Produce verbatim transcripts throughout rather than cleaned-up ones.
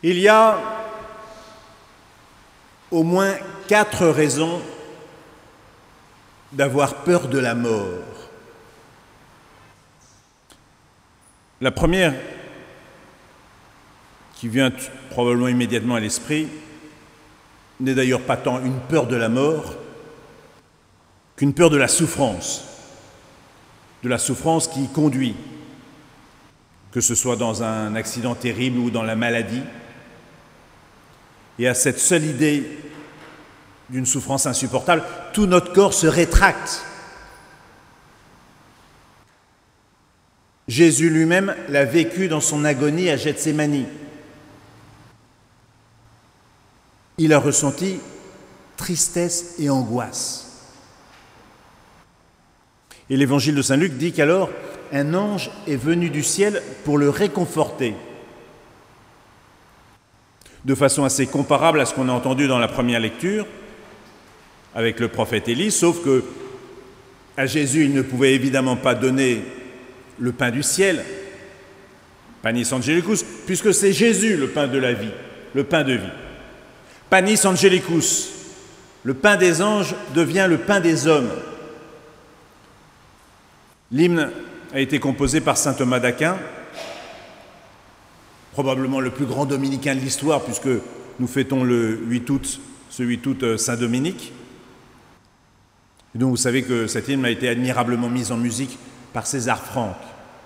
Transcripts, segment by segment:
Il y a au moins quatre raisons d'avoir peur de la mort. La première, qui vient probablement immédiatement à l'esprit, n'est d'ailleurs pas tant une peur de la mort qu'une peur de la souffrance, de la souffrance qui conduit, que ce soit dans un accident terrible ou dans la maladie, et à cette seule idée d'une souffrance insupportable, tout notre corps se rétracte. Jésus lui-même l'a vécu dans son agonie à Gethsémani. Il a ressenti tristesse et angoisse. Et l'évangile de Saint Luc dit qu'alors, un ange est venu du ciel pour le réconforter. De façon assez comparable à ce qu'on a entendu dans la première lecture, avec le prophète Élie, sauf que à Jésus, il ne pouvait évidemment pas donner le pain du ciel, panis angelicus, puisque c'est Jésus le pain de la vie, le pain de vie. Panis angelicus, le pain des anges devient le pain des hommes. L'hymne a été composé par saint Thomas d'Aquin, probablement le plus grand dominicain de l'histoire, puisque nous fêtons le huit août, ce huit août Saint-Dominique. Et donc vous savez que cet hymne a été admirablement mis en musique par César Franck.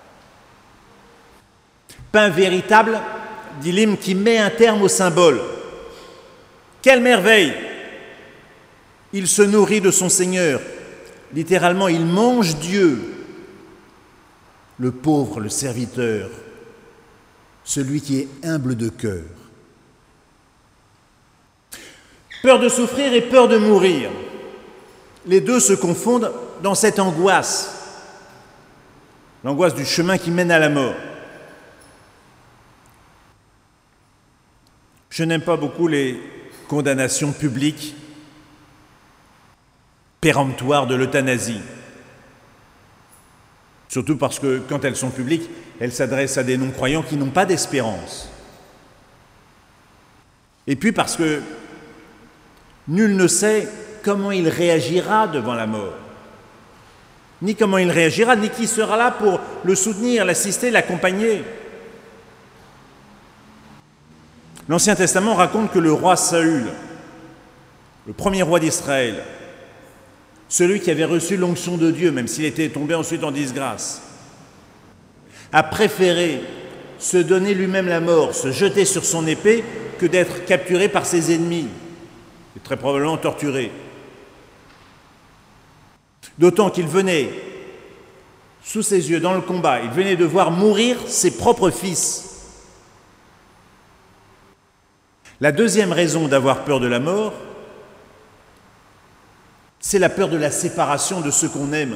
Pain véritable, dit l'hymne, qui met un terme au symbole. Quelle merveille! Il se nourrit de son Seigneur. Littéralement, il mange Dieu. Le pauvre, le serviteur, celui qui est humble de cœur. Peur de souffrir et peur de mourir. Les deux se confondent dans cette angoisse, l'angoisse du chemin qui mène à la mort. Je n'aime pas beaucoup les condamnations publiques, péremptoires de l'euthanasie. Surtout parce que, quand elles sont publiques, elles s'adressent à des non-croyants qui n'ont pas d'espérance. Et puis parce que nul ne sait comment il réagira devant la mort, ni comment il réagira, ni qui sera là pour le soutenir, l'assister, l'accompagner. L'Ancien Testament raconte que le roi Saül, le premier roi d'Israël, celui qui avait reçu l'onction de Dieu, même s'il était tombé ensuite en disgrâce, a préféré se donner lui-même la mort, se jeter sur son épée, que d'être capturé par ses ennemis, et très probablement torturé. D'autant qu'il venait, sous ses yeux, dans le combat, il venait de voir mourir ses propres fils. La deuxième raison d'avoir peur de la mort, c'est la peur de la séparation de ceux qu'on aime.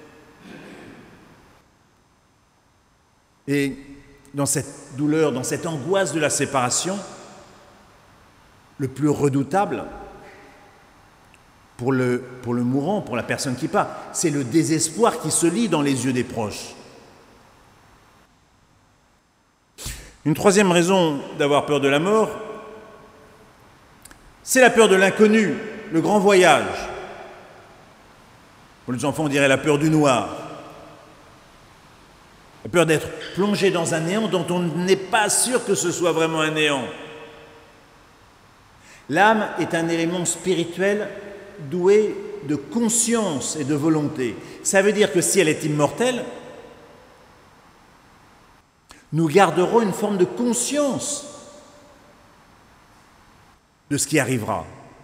Et dans cette douleur, dans cette angoisse de la séparation, le plus redoutable pour le, pour le mourant, pour la personne qui part, c'est le désespoir qui se lit dans les yeux des proches. Une troisième raison d'avoir peur de la mort, c'est la peur de l'inconnu, le grand voyage. Pour les enfants, on dirait la peur du noir. La peur d'être plongé dans un néant dont on n'est pas sûr que ce soit vraiment un néant. L'âme est un élément spirituel doué de conscience et de volonté. Ça veut dire que si elle est immortelle, nous garderons une forme de conscience de ce qui arrivera.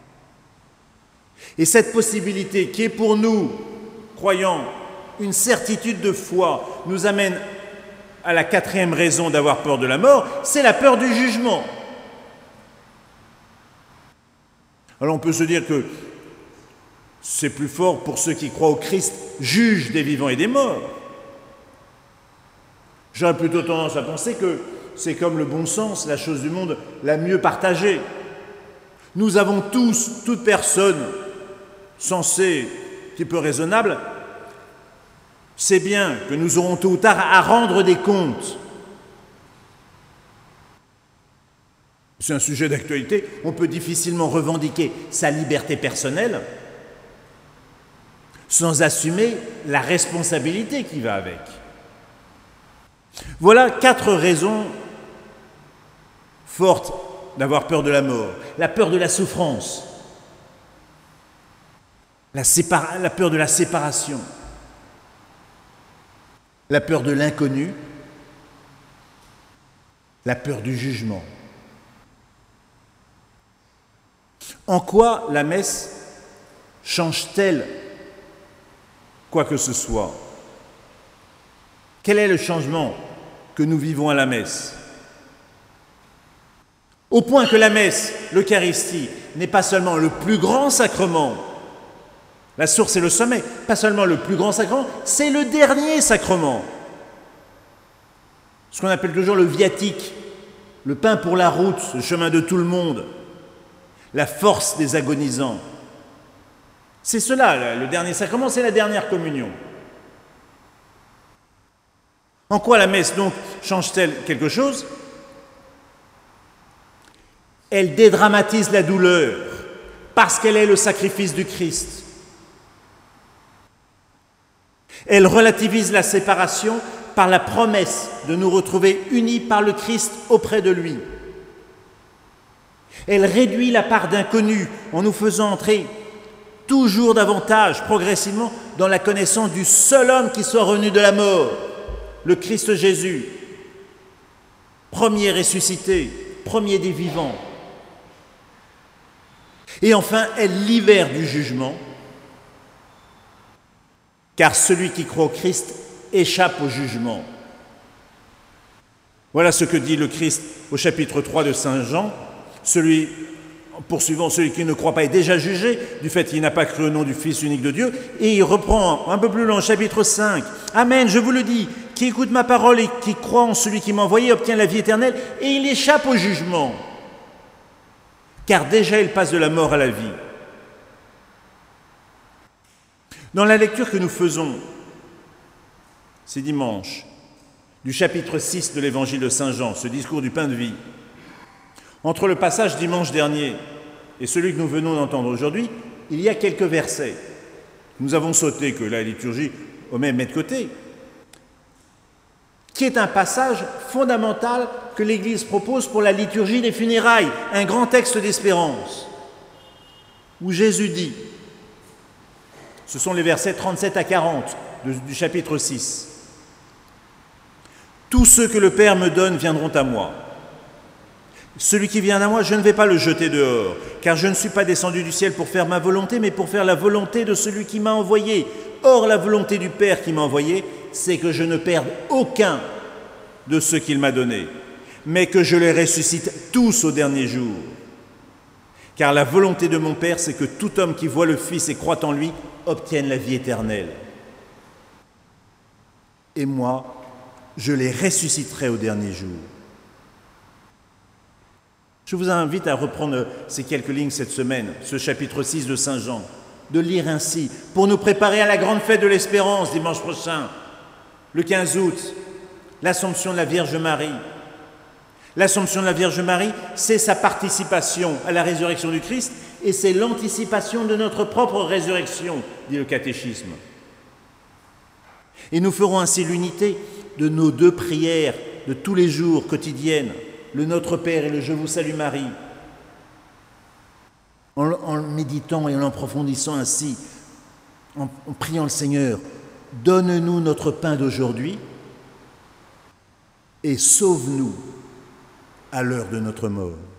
Et cette possibilité qui est pour nous, croyants, une certitude de foi, nous amène à la quatrième raison d'avoir peur de la mort, c'est la peur du jugement. Alors on peut se dire que c'est plus fort pour ceux qui croient au Christ, juge des vivants et des morts. J'aurais plutôt tendance à penser que c'est comme le bon sens, la chose du monde la mieux partagée. Nous avons tous, toute personne sensée, un petit peu raisonnable, sait bien que nous aurons tôt ou tard à rendre des comptes. c'est un sujet d'actualité, on peut difficilement revendiquer sa liberté personnelle sans assumer la responsabilité qui va avec. Voilà quatre raisons fortes d'avoir peur de la mort. La peur de la souffrance, la, sépara- la peur de la séparation, la peur de l'inconnu, la peur du jugement. En quoi la messe change-t-elle quoi que ce soit? Quel est le changement que nous vivons à la messe? Au point que la messe, l'Eucharistie, n'est pas seulement le plus grand sacrement, la source et le sommet, pas seulement le plus grand sacrement, c'est le dernier sacrement. Ce qu'on appelle toujours le viatique, le pain pour la route, le chemin de tout le monde, la force des agonisants. C'est cela, le dernier sacrement, c'est la dernière communion. En quoi la messe, donc, change-t-elle quelque chose? Elle dédramatise la douleur, parce qu'elle est le sacrifice du Christ. Elle relativise la séparation par la promesse de nous retrouver unis par le Christ auprès de lui. Elle réduit la part d'inconnu en nous faisant entrer toujours davantage, progressivement, dans la connaissance du seul homme qui soit revenu de la mort, le Christ Jésus, premier ressuscité, premier des vivants. Et enfin, elle libère du jugement, car celui qui croit au Christ échappe au jugement. Voilà ce que dit le Christ au chapitre trois de saint Jean. Celui, poursuivant, celui qui ne croit pas est déjà jugé du fait qu'il n'a pas cru au nom du Fils unique de Dieu. Et il reprend un peu plus loin, chapitre cinq. Amen, je vous le dis, qui écoute ma parole et qui croit en celui qui m'a envoyé obtient la vie éternelle et il échappe au jugement. Car déjà il passe de la mort à la vie. Dans la lecture que nous faisons ces dimanches, du chapitre six de l'évangile de saint Jean, ce discours du pain de vie, entre le passage dimanche dernier et celui que nous venons d'entendre aujourd'hui, il y a quelques versets. Nous avons sauté que la liturgie au même met de côté, qui est un passage fondamental que l'Église propose pour la liturgie des funérailles, un grand texte d'espérance, où Jésus dit, ce sont les versets trente-sept à quarante de, du chapitre six, « Tous ceux que le Père me donne viendront à moi. Celui qui vient à moi, je ne vais pas le jeter dehors, car je ne suis pas descendu du ciel pour faire ma volonté, mais pour faire la volonté de celui qui m'a envoyé. Or, la volonté du Père qui m'a envoyé, c'est que je ne perde aucun de ceux qu'il m'a donnés, mais que je les ressuscite tous au dernier jour. Car la volonté de mon Père, c'est que tout homme qui voit le Fils et croit en lui obtienne la vie éternelle. Et moi, je les ressusciterai au dernier jour. » Je vous invite à reprendre ces quelques lignes cette semaine, ce chapitre six de saint Jean, de lire ainsi, pour nous préparer à la grande fête de l'Espérance dimanche prochain, le quinze août, l'Assomption de la Vierge Marie. L'Assomption de la Vierge Marie, c'est sa participation à la résurrection du Christ et c'est l'anticipation de notre propre résurrection, dit le catéchisme. Et nous ferons ainsi l'unité de nos deux prières de tous les jours quotidiennes, le Notre Père et le Je vous salue Marie, en, en méditant et en approfondissant ainsi, en, en priant le Seigneur, donne-nous notre pain d'aujourd'hui et sauve-nous à l'heure de notre mort.